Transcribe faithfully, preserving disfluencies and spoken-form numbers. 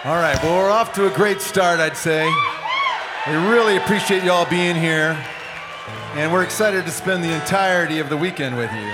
All right, well, we're off to a great start, I'd say. We really appreciate you all being here, and we're excited to spend the entirety of the weekend with you.